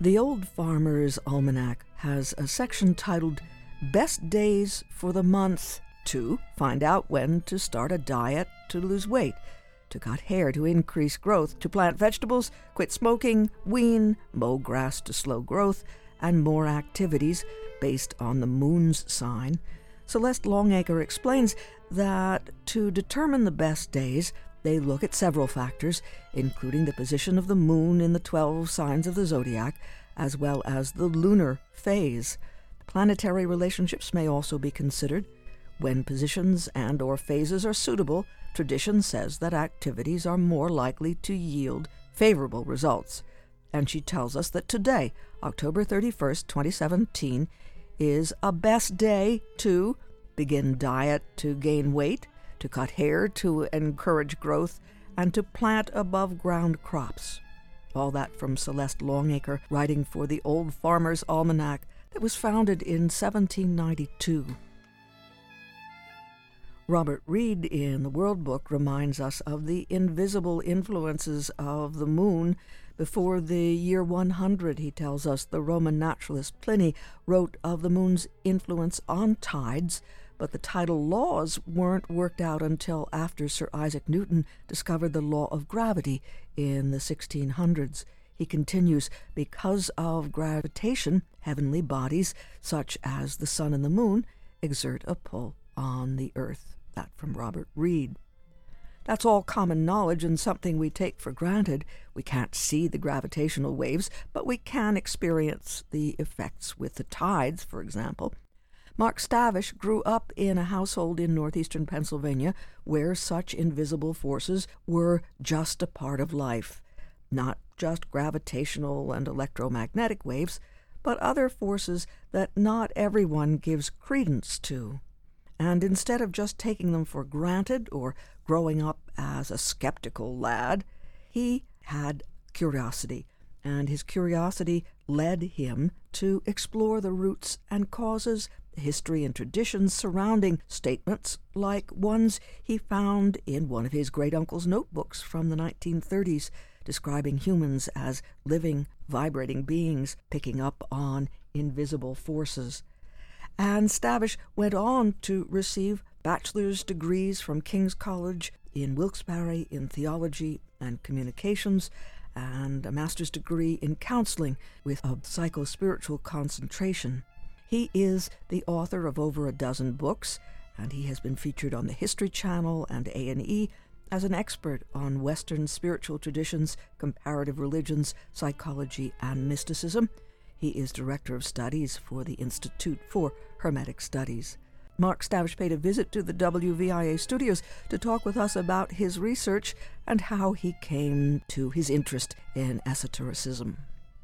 The Old Farmer's Almanac has a section titled Best Days for the Month to find out when to start a diet to lose weight, to cut hair to increase growth, to plant vegetables, quit smoking, wean, mow grass to slow growth, and more activities based on the moon's sign. Celeste Longacre explains that to determine the best days, they look at several factors, including the position of the moon in the 12 signs of the zodiac, as well as the lunar phase. Planetary relationships may also be considered. When positions and or phases are suitable, tradition says that activities are more likely to yield favorable results. And she tells us that today, October 31st, 2017, is a best day to begin diet to gain weight, to cut hair to encourage growth, and to plant above-ground crops. All that from Celeste Longacre, writing for the Old Farmer's Almanac that was founded in 1792. Robert Reid in the World Book reminds us of the invisible influences of the moon. Before the year 100, he tells us, the Roman naturalist Pliny wrote of the moon's influence on tides, but the tidal laws weren't worked out until after Sir Isaac Newton discovered the law of gravity in the 1600s. He continues, because of gravitation, heavenly bodies, such as the sun and the moon, exert a pull on the earth. That from Robert Reid. That's all common knowledge and something we take for granted. We can't see the gravitational waves, but we can experience the effects with the tides, for example. Mark Stavish grew up in a household in northeastern Pennsylvania where such invisible forces were just a part of life. Not just gravitational and electromagnetic waves, but other forces that not everyone gives credence to. And instead of just taking them for granted or growing up as a skeptical lad, he had curiosity, and his curiosity led him to explore the roots and causes, history and traditions surrounding statements like ones he found in one of his great-uncle's notebooks from the 1930s, describing humans as living, vibrating beings picking up on invisible forces. And Stavish went on to receive bachelor's degrees from King's College in Wilkes-Barre in theology and communications, and a master's degree in counseling with a psycho-spiritual concentration. He is the author of over a dozen books, and he has been featured on the History Channel and A&E as an expert on Western spiritual traditions, comparative religions, psychology, and mysticism. He is Director of Studies for the Institute for Hermetic Studies. Mark Stavish paid a visit to the WVIA studios to talk with us about his research and how he came to his interest in esotericism.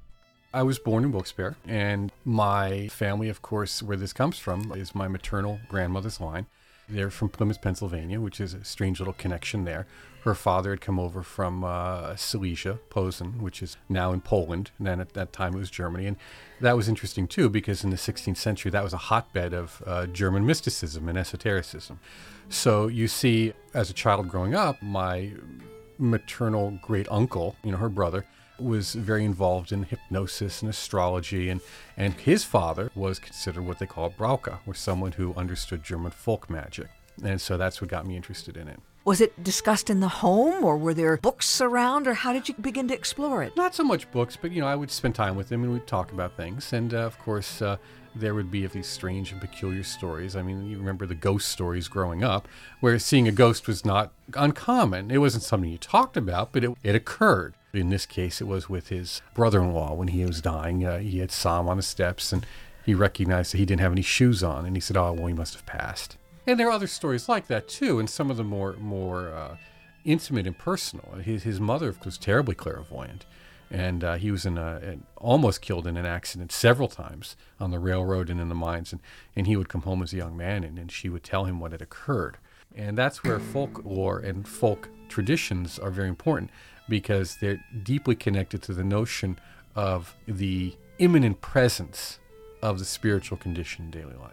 I was born in Wilkes-Barre, and my family, of course, where this comes from, is my maternal grandmother's line. They're from Plymouth, Pennsylvania, which is a strange little connection there. Her father had come over from Silesia, Posen, which is now in Poland, and then at that time it was Germany. And that was interesting, too, because in the 16th century, that was a hotbed of German mysticism and esotericism. So you see, as a child growing up, my maternal great-uncle, her brother, was very involved in hypnosis and astrology, and his father was considered what they call Brauche, or someone who understood German folk magic. And so that's what got me interested in it. Was it discussed in the home, or were there books around, or how did you begin to explore it? Not so much books, but, I would spend time with him and we'd talk about things. And, of course, there would be these strange and peculiar stories. I mean, you remember the ghost stories growing up, where seeing a ghost was not uncommon. It wasn't something you talked about, but it occurred. In this case, it was with his brother-in-law when he was dying. He had saw him on the steps, and he recognized that he didn't have any shoes on, and he said, "Oh, well, he must have passed." And there are other stories like that, too, and some of them more intimate and personal. His mother was terribly clairvoyant, and he was almost killed in an accident several times on the railroad and in the mines, and he would come home as a young man, and she would tell him what had occurred. And that's where folklore and folk traditions are very important, because they're deeply connected to the notion of the imminent presence of the spiritual condition in daily life.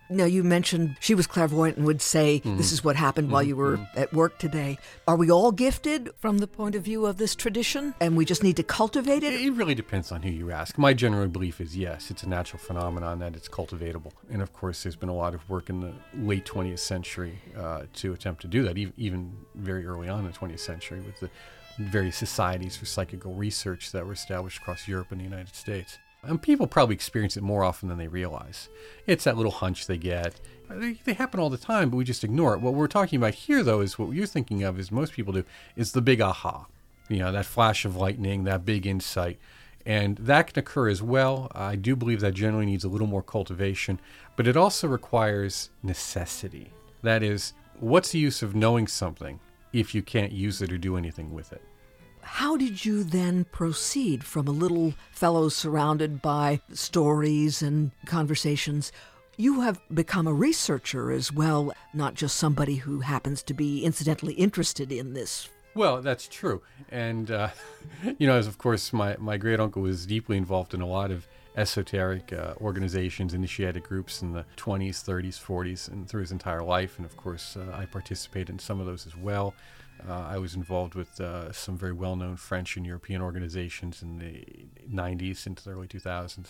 Now, you mentioned she was clairvoyant and would say, this is what happened while you were at work today. Are we all gifted from the point of view of this tradition, and we just need to cultivate it? It really depends on who you ask. My general belief is yes, it's a natural phenomenon, that it's cultivatable. And of course, there's been a lot of work in the late 20th century to attempt to do that, even very early on in the 20th century with the various societies for psychical research that were established across Europe and the United States. And people probably experience it more often than they realize. It's that little hunch they get. They happen all the time, but we just ignore it. What we're talking about here, though, is what you're thinking of, is most people do, is the big aha. That flash of lightning, that big insight. And that can occur as well. I do believe that generally needs a little more cultivation, but it also requires necessity. That is, what's the use of knowing something if you can't use it or do anything with it? How did you then proceed from a little fellow surrounded by stories and conversations? You have become a researcher as well, not just somebody who happens to be incidentally interested in this. Well, that's true. And, as of course, my great uncle was deeply involved in a lot of esoteric organizations, initiatic groups in the 20s, 30s, 40s, and through his entire life. And of course, I participated in some of those as well. I was involved with some very well-known French and European organizations in the 90s into the early 2000s.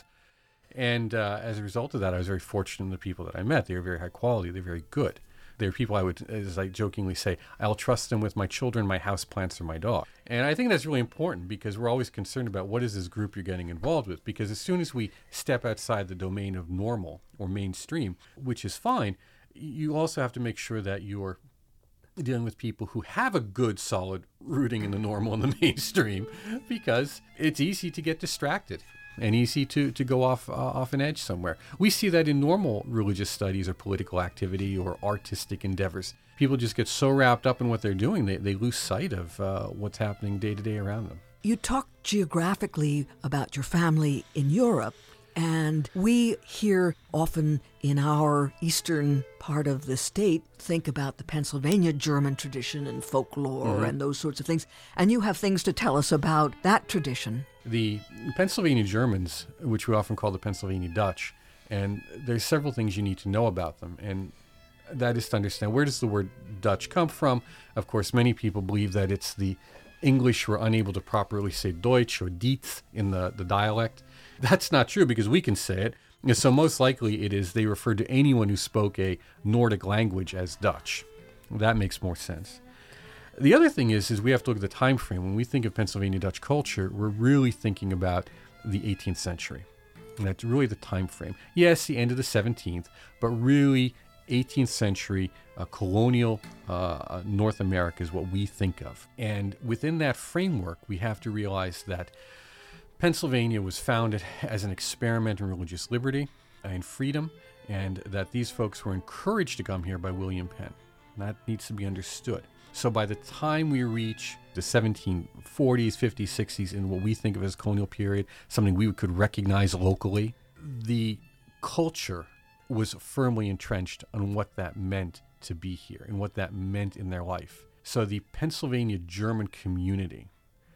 And as a result of that, I was very fortunate in the people that I met. They were very high quality. They're very good. They're people I would, as I jokingly say, I'll trust them with my children, my house plants, or my dog. And I think that's really important because we're always concerned about what is this group you're getting involved with. Because as soon as we step outside the domain of normal or mainstream, which is fine, you also have to make sure that you're dealing with people who have a good, solid rooting in the normal and the mainstream, because it's easy to get distracted and easy to go off an edge somewhere. We see that in normal religious studies or political activity or artistic endeavors. People just get so wrapped up in what they're doing, they lose sight of what's happening day to day around them. You talk geographically about your family in Europe, and we here often in our eastern part of the state think about the Pennsylvania German tradition and folklore and those sorts of things. And you have things to tell us about that tradition. The Pennsylvania Germans, which we often call the Pennsylvania Dutch, and there's several things you need to know about them. And that is to understand, where does the word Dutch come from? Of course, many people believe that it's the English who are unable to properly say Deutsch or Dietz in the dialect. That's not true because we can say it. And so most likely it is they referred to anyone who spoke a Nordic language as Dutch. That makes more sense. The other thing is we have to look at the time frame. When we think of Pennsylvania Dutch culture, we're really thinking about the 18th century. And that's really the time frame. Yes, the end of the 17th, but really 18th century colonial North America is what we think of. And within that framework, we have to realize that Pennsylvania was founded as an experiment in religious liberty and freedom, and that these folks were encouraged to come here by William Penn. And that needs to be understood. So by the time we reach the 1740s, 50s, 60s, in what we think of as colonial period, something we could recognize locally, the culture was firmly entrenched on what that meant to be here and what that meant in their life. So the Pennsylvania German community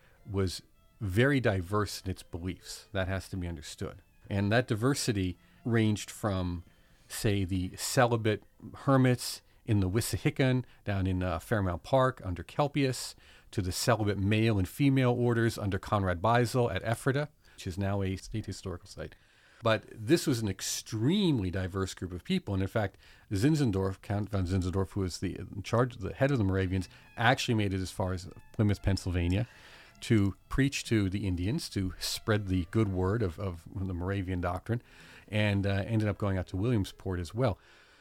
was very diverse in its beliefs. That has to be understood. And that diversity ranged from, say, the celibate hermits in the Wissahickon down in Fairmount Park under Kelpius, to the celibate male and female orders under Conrad Beisel at Ephrata, which is now a state historical site. But this was an extremely diverse group of people. And in fact, Zinzendorf, Count von Zinzendorf, who was the head of the Moravians, actually made it as far as Plymouth, Pennsylvania, to preach to the Indians, to spread the good word of the Moravian doctrine, and ended up going out to Williamsport as well.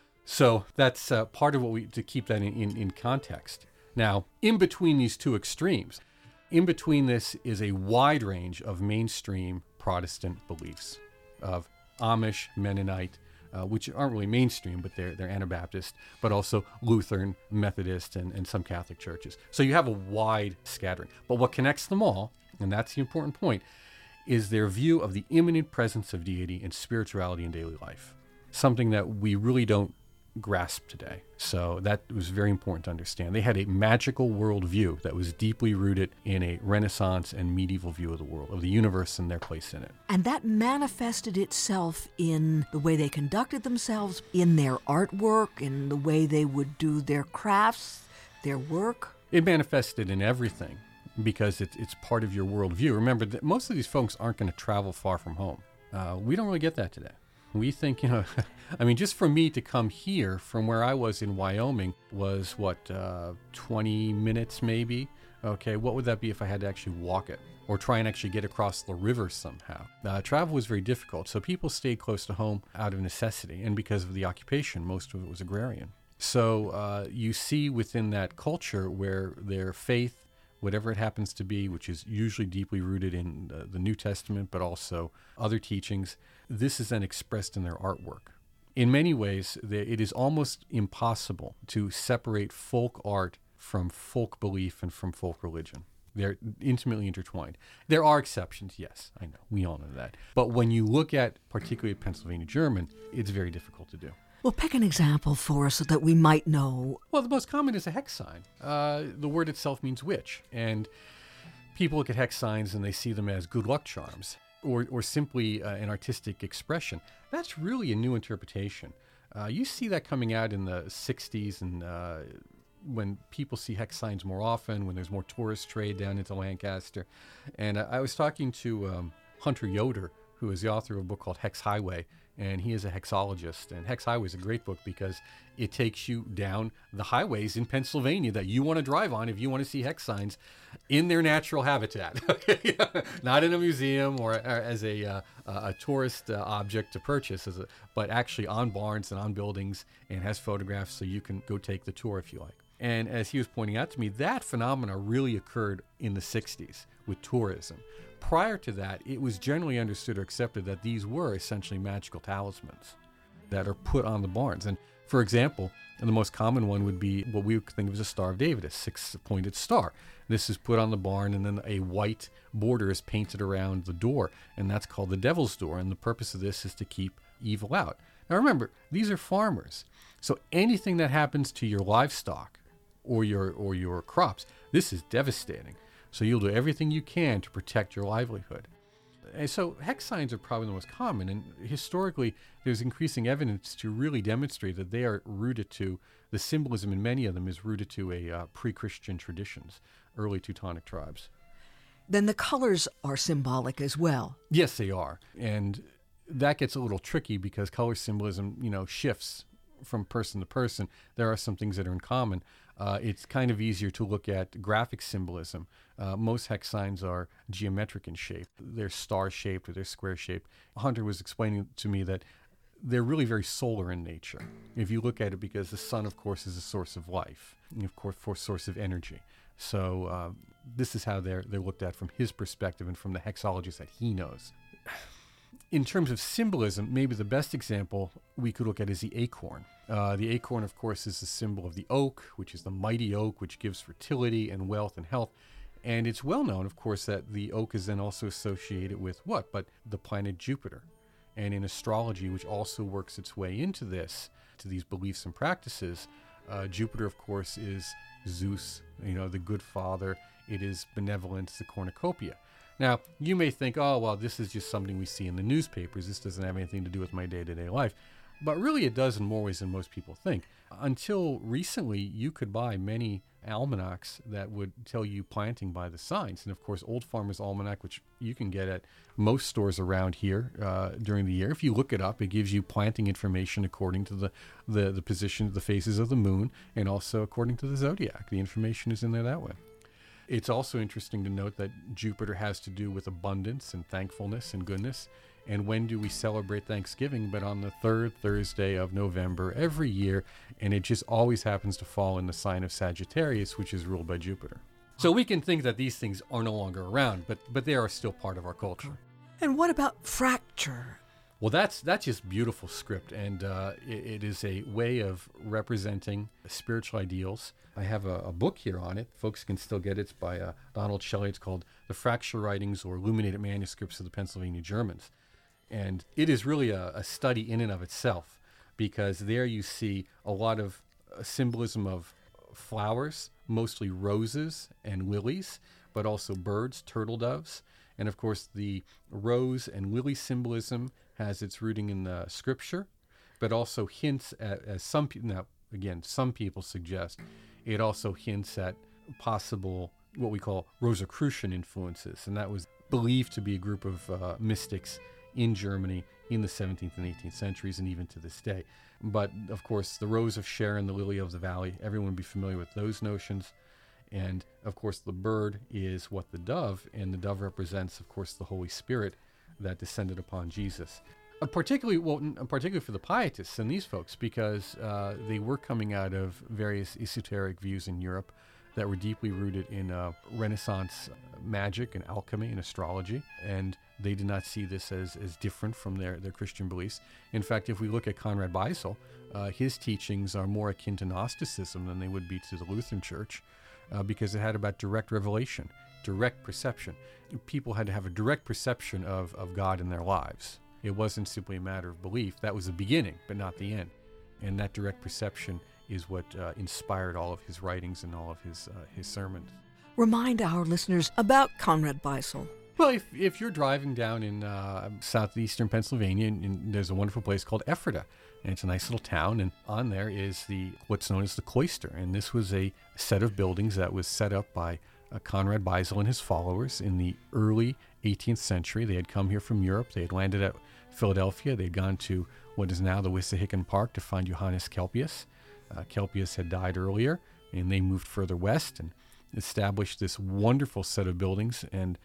So that's part of what to keep that in context. Now, in between these two extremes, in between this is a wide range of mainstream Protestant beliefs, of Amish, Mennonite, which aren't really mainstream, but they're Anabaptist, but also Lutheran, Methodist, and some Catholic churches. So you have a wide scattering. But what connects them all, and that's the important point, is their view of the immanent presence of deity and spirituality in daily life. Something that we really don't grasp today. So that was very important to understand. They had a magical worldview that was deeply rooted in a Renaissance and medieval view of the world, of the universe and their place in it. And that manifested itself in the way they conducted themselves, in their artwork, in the way they would do their crafts, their work. It manifested in everything because it's part of your worldview. Remember that most of these folks aren't going to travel far from home. We don't really get that today. We think, I mean, just for me to come here from where I was in Wyoming was 20 minutes maybe? Okay, what would that be if I had to actually walk it or try and actually get across the river somehow? Travel was very difficult, so people stayed close to home out of necessity, and because of the occupation, most of it was agrarian. So you see within that culture where their faith, whatever it happens to be, which is usually deeply rooted in the New Testament, but also other teachings, this is then expressed in their artwork. In many ways, it is almost impossible to separate folk art from folk belief and from folk religion. They're intimately intertwined. There are exceptions, yes, I know. We all know that. But when you look at, particularly Pennsylvania German, it's very difficult to do. Well, pick an example for us so that we might know. Well, the most common is a hex sign. The word itself means witch. And people look at hex signs and they see them as good luck charms or simply an artistic expression. That's really a new interpretation. You see that coming out in the 60s and when people see hex signs more often, when there's more tourist trade down into Lancaster. And I was talking to Hunter Yoder, who is the author of a book called Hex Highway, and he is a hexologist. And Hex Highway is a great book because it takes you down the highways in Pennsylvania that you want to drive on if you want to see hex signs in their natural habitat. Not in a museum or as a tourist object to purchase, but actually on barns and on buildings, and has photographs so you can go take the tour if you like. And as he was pointing out to me, that phenomena really occurred in the 60s with tourism. Prior to that, it was generally understood or accepted that these were essentially magical talismans that are put on the barns. And for example, the most common one would be what we would think of as a Star of David, a six-pointed star. This is put on the barn, and then a white border is painted around the door, and that's called the Devil's Door. And the purpose of this is to keep evil out. Now remember, these are farmers. So anything that happens to your livestock or your crops, this is devastating. So you'll do everything you can to protect your livelihood. And so hex signs are probably the most common, and historically there's increasing evidence to really demonstrate that they are rooted to, the symbolism in many of them is rooted to a pre-Christian traditions, early Teutonic tribes. Then the colors are symbolic as well. Yes, they are. And that gets a little tricky because color symbolism, shifts from person to person. There are some things that are in common. It's kind of easier to look at graphic symbolism. Most hex signs are geometric in shape. They're star-shaped or they're square-shaped. Hunter was explaining to me that they're really very solar in nature. If you look at it, because the sun, of course, is a source of life, and of course, for source of energy. So this is how they're looked at from his perspective and from the hexologist that he knows. In terms of symbolism, maybe the best example we could look at is the acorn. The acorn, of course, is the symbol of the oak, which is the mighty oak, which gives fertility and wealth and health. And it's well known, of course, that the oak is then also associated with what? But the planet Jupiter. And in astrology, which also works its way into this, to these beliefs and practices, Jupiter, of course, is Zeus, the good father. It is benevolence, the cornucopia. Now, you may think, oh, well, this is just something we see in the newspapers. This doesn't have anything to do with my day-to-day life. But really it does in more ways than most people think. Until recently, you could buy many almanacs that would tell you planting by the signs. And of course, Old Farmer's Almanac, which you can get at most stores around here during the year. If you look it up, it gives you planting information according to the position of the phases of the moon and also according to the zodiac. The information is in there that way. It's also interesting to note that Jupiter has to do with abundance and thankfulness and goodness. And when do we celebrate Thanksgiving? But on the third Thursday of November every year, and it just always happens to fall in the sign of Sagittarius, which is ruled by Jupiter. So we can think that these things are no longer around, but they are still part of our culture. And what about fracture? Well, that's just beautiful script, and it is a way of representing spiritual ideals. I have a book here on it. Folks can still get it. It's by Donald Shelley. It's called The Fracture Writings or Illuminated Manuscripts of the Pennsylvania Germans. And it is really a study in and of itself. because there you see a lot of symbolism of flowers, mostly roses and lilies, but also birds, turtle doves. And of course, the rose and lily symbolism has its rooting in the scripture, but also hints at, as some people, now again, some people suggest, it also hints at possible what we call Rosicrucian influences. And that was believed to be a group of mystics in Germany in the 17th and 18th centuries, and even to this day. But of course, the Rose of Sharon, the Lily of the Valley, everyone would be familiar with those notions. And of course, the bird is what the dove, and the dove represents, of course, the Holy Spirit that descended upon Jesus. Particularly for the pietists and these folks, because they were coming out of various esoteric views in Europe that were deeply rooted in Renaissance magic and alchemy and astrology, and they did not see this as different from their Christian beliefs. In fact, if we look at Conrad Beissel, his teachings are more akin to Gnosticism than they would be to the Lutheran Church, because it had about direct revelation, direct perception. People had to have a direct perception of God in their lives. It wasn't simply a matter of belief. That was the beginning, but not the end. And that direct perception is what inspired all of his writings and all of his sermons. Remind our listeners about Conrad Beissel. Well, if you're driving down in southeastern Pennsylvania, and there's a wonderful place called Ephrata, and it's a nice little town, and on there is what's known as the cloister. And this was a set of buildings that was set up by Conrad Beissel and his followers in the early 18th century. They had come here from Europe. They had landed at Philadelphia. They had gone to what is now the Wissahickon Park to find Johannes Kelpius. Kelpius had died earlier, and they moved further west and established this wonderful set of buildings, and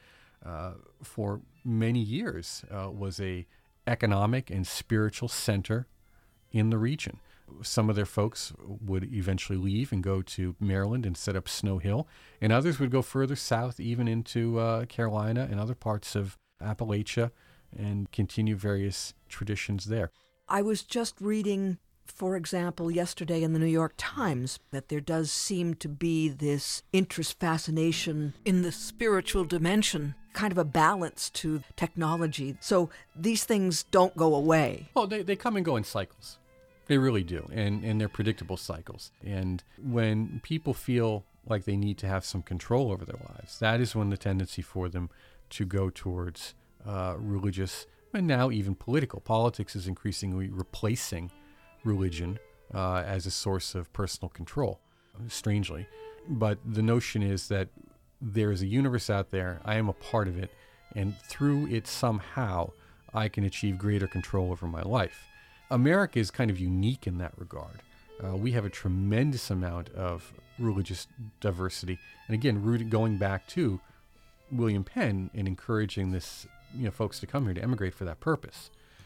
for many years was a economic and spiritual center in the region. Some of their folks would eventually leave and go to Maryland and set up Snow Hill, and others would go further south, even into Carolina and other parts of Appalachia, and continue various traditions there. I was just reading, for example, yesterday in the New York Times, that there does seem to be this interest, fascination in the spiritual dimension, kind of a balance to technology. So these things don't go away. Well, they come and go in cycles. They really do, and they're predictable cycles. And when people feel like they need to have some control over their lives, that is when the tendency for them to go towards religious, and now even political. Politics is increasingly replacing religion as a source of personal control, strangely. But the notion is that there is a universe out there, I am a part of it, and through it somehow I can achieve greater control over my life. America is kind of unique in that regard. We have a tremendous amount of religious diversity, and again, going back to William Penn and encouraging this, folks to come here to emigrate for that purpose.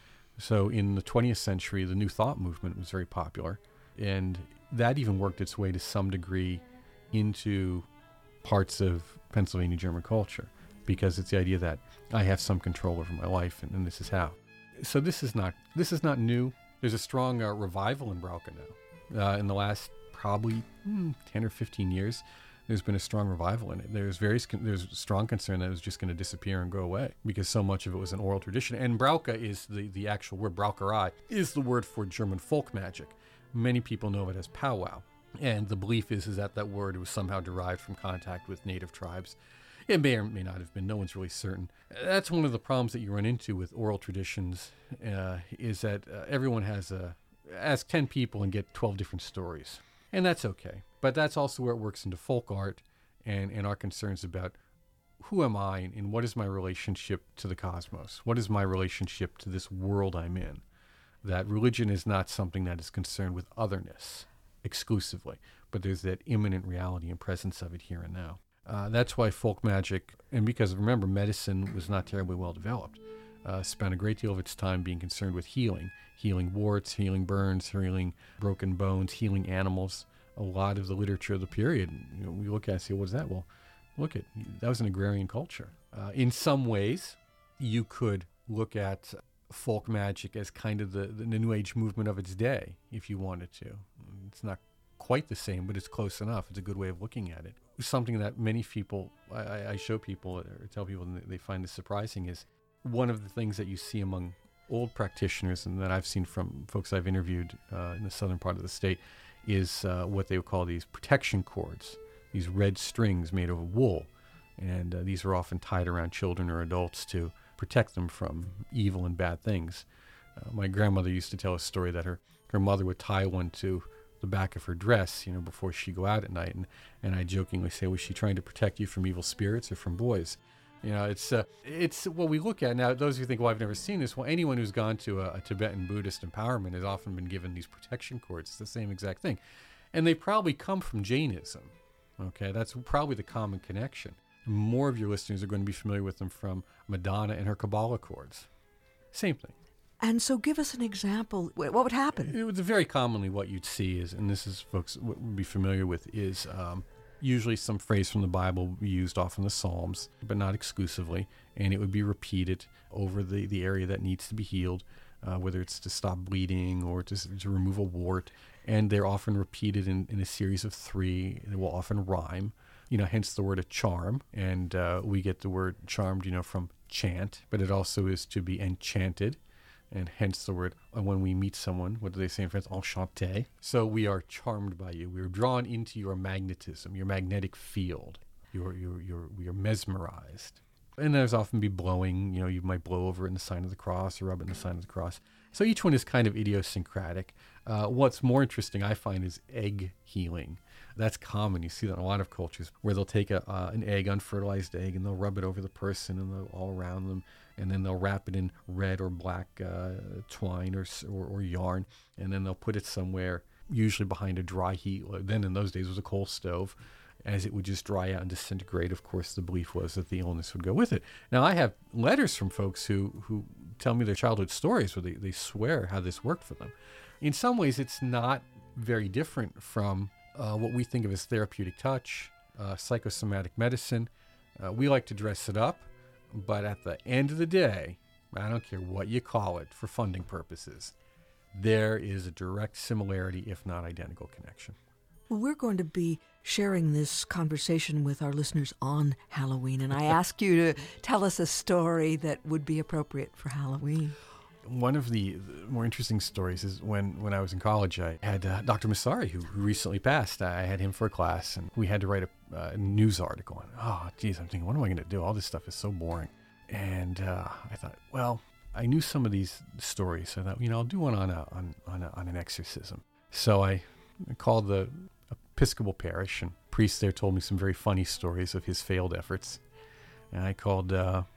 So in the 20th century, the New Thought movement was very popular, and that even worked its way to some degree into parts of Pennsylvania German culture, because it's the idea that I have some control over my life, and this is how. So this is not new. There's a strong revival in Brauche now. In the last probably 10 or 15 years, there's been a strong revival in it. There's strong concern that it was just going to disappear and go away, because so much of it was an oral tradition. And Brauche is the actual word. Braucherei is the word for German folk magic. Many people know it as powwow. And the belief is that word was somehow derived from contact with native tribes. It may or may not have been. No one's really certain. That's one of the problems that you run into with oral traditions, is that everyone ask 10 people and get 12 different stories. And that's okay. But that's also where it works into folk art and our concerns about who am I and what is my relationship to the cosmos? What is my relationship to this world I'm in? That religion is not something that is concerned with otherness exclusively, but there's that immanent reality and presence of it here and now. That's why folk magic, and because remember, medicine was not terribly well developed, spent a great deal of its time being concerned with healing warts, healing burns, healing broken bones, healing animals. A lot of the literature of the period, we look at it and say, what is that? Well, that was an agrarian culture. In some ways, you could look at folk magic as kind of the New Age movement of its day, if you wanted to. It's not quite the same, but it's close enough. It's a good way of looking at it. Something that many people, I show people or tell people, and they find this surprising, is one of the things that you see among old practitioners and that I've seen from folks I've interviewed in the southern part of the state is what they would call these protection cords, these red strings made of wool. And these are often tied around children or adults to protect them from evil and bad things. My grandmother used to tell a story that her mother would tie one to the back of her dress, before she'd go out at night. And I jokingly say, was she trying to protect you from evil spirits or from boys? It's what we look at now. Those who think, well, I've never seen this. Well, anyone who's gone to a Tibetan Buddhist empowerment has often been given these protection cords. It's the same exact thing. And they probably come from Jainism. Okay, that's probably the common connection. More of your listeners are going to be familiar with them from Madonna and her Kabbalah cords. Same thing. And so give us an example. What would happen? It was very commonly what you'd see is, and this is folks would be familiar with, is usually some phrase from the Bible would be used often in the Psalms, but not exclusively, and it would be repeated over the area that needs to be healed, whether it's to stop bleeding or to remove a wart. And they're often repeated in a series of 3. They will often rhyme, hence the word a charm. And we get the word charmed, from chant, but it also is to be enchanted. And hence the word, when we meet someone, what do they say in France? Enchanté. So we are charmed by you. We are drawn into your magnetism, your magnetic field. We are mesmerized. And there's often be blowing, you might blow over it in the sign of the cross or rub it in the sign of the cross. So each one is kind of idiosyncratic. What's more interesting, I find, is egg healing. That's common. You see that in a lot of cultures where they'll take an egg, unfertilized egg, and they'll rub it over the person and all around them, and then they'll wrap it in red or black twine or yarn, and then they'll put it somewhere, usually behind a dry heat. Then in those days it was a coal stove. As it would just dry out and disintegrate, of course, the belief was that the illness would go with it. Now, I have letters from folks who tell me their childhood stories where they swear how this worked for them. In some ways, it's not very different from what we think of as therapeutic touch, psychosomatic medicine. We like to dress it up, but at the end of the day, I don't care what you call it for funding purposes, there is a direct similarity, if not identical connection. Well, we're going to be sharing this conversation with our listeners on Halloween, and I ask you to tell us a story that would be appropriate for Halloween. One of the more interesting stories is when I was in college, I had Dr. Massari, who recently passed. I had him for a class, and we had to write a news article. And, I'm thinking, what am I going to do? All this stuff is so boring. And I thought, well, I knew some of these stories, so I thought, I'll do one on an exorcism. So I called the Episcopal parish, and priest there told me some very funny stories of his failed efforts. And I called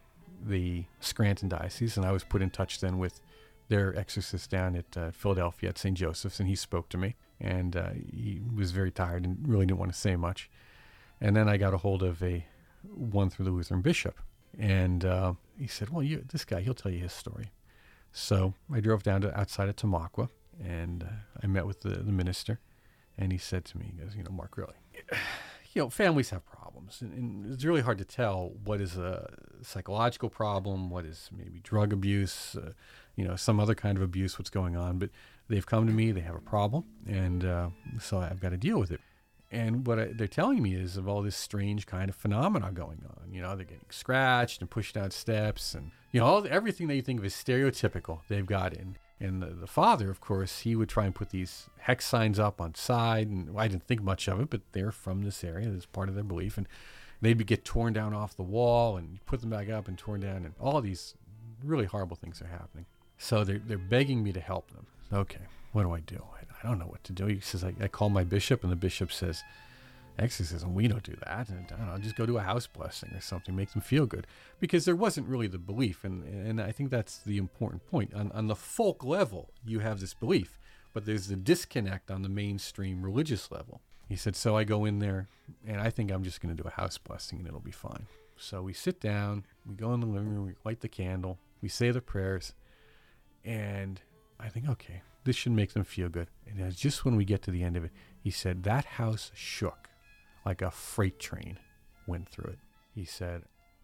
the Scranton Diocese, and I was put in touch then with their exorcist down at Philadelphia at St. Joseph's, and he spoke to me. And he was very tired and really didn't want to say much. And then I got a hold of one through the Lutheran bishop, and he said, well, this guy, he'll tell you his story. So I drove down to outside of Tamaqua, and I met with the minister. And he said to me, he goes, Mark, really, families have problems. And it's really hard to tell what is a psychological problem, what is maybe drug abuse, some other kind of abuse, what's going on. But they've come to me, they have a problem, and so I've got to deal with it. And what they're telling me is of all this strange kind of phenomena going on. They're getting scratched and pushed down steps, and, everything that you think of as stereotypical, they've got in. And the father, of course, he would try and put these hex signs up on side, and I didn't think much of it, but they're from this area. That's part of their belief. And they'd get torn down off the wall, and you put them back up and torn down, and all these really horrible things are happening. So they're begging me to help them. Okay, what do I do? I don't know what to do. He says, I call my bishop, and the bishop says, exorcism, we don't do that. And I don't know, just go to a house blessing or something, make them feel good. Because there wasn't really the belief, and I think that's the important point. On the folk level, you have this belief, but there's the disconnect on the mainstream religious level. He said, so I go in there, and I think I'm just going to do a house blessing, and it'll be fine. So we sit down, we go in the living room, we light the candle, we say the prayers, and I think, okay, this should make them feel good. And it's just when we get to the end of it, he said, that house shook like a freight train went through it. He said,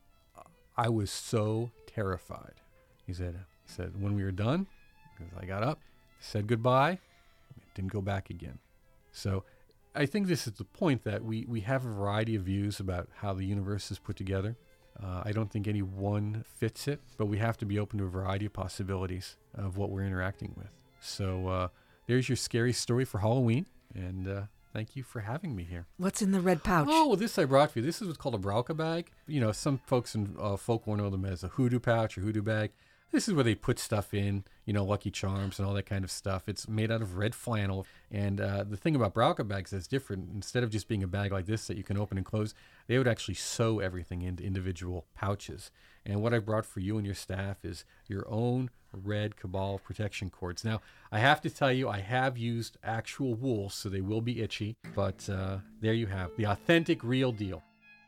I was so terrified. He said, when we were done, I got up, said goodbye, didn't go back again. So I think this is the point that we have a variety of views about how the universe is put together. I don't think any one fits it, but we have to be open to a variety of possibilities of what we're interacting with. So there's your scary story for Halloween, and thank you for having me here. What's in the red pouch? Oh, well, this I brought for you. This is what's called a Brauka bag. You know, some folks in folklore know them as a hoodoo pouch or hoodoo bag. This is where they put stuff in, you know, Lucky Charms and all that kind of stuff. It's made out of red flannel. And the thing about Brauka bags that's different, instead of just being a bag like this that you can open and close, they would actually sew everything into individual pouches. And what I brought for you and your staff is your own red Cabal protection cords. Now, I have to tell you, I have used actual wool, so they will be itchy. But there you have the authentic, real deal.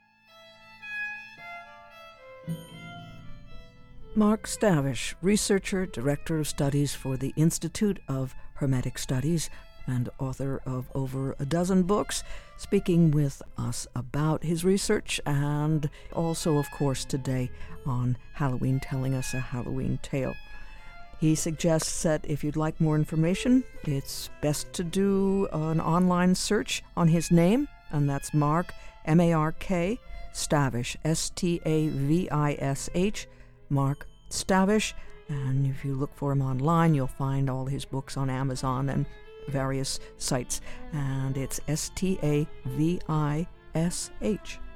Mark Stavish, researcher, director of studies for the Institute of Hermetic Studies, and author of over a dozen books, speaking with us about his research and also, of course, today on Halloween, telling us a Halloween tale. He suggests that if you'd like more information, it's best to do an online search on his name, and that's Mark, M-A-R-K, Stavish, S-T-A-V-I-S-H, Mark Stavish, and if you look for him online, you'll find all his books on Amazon and various sites, and it's S-T-A-V-I-S-H.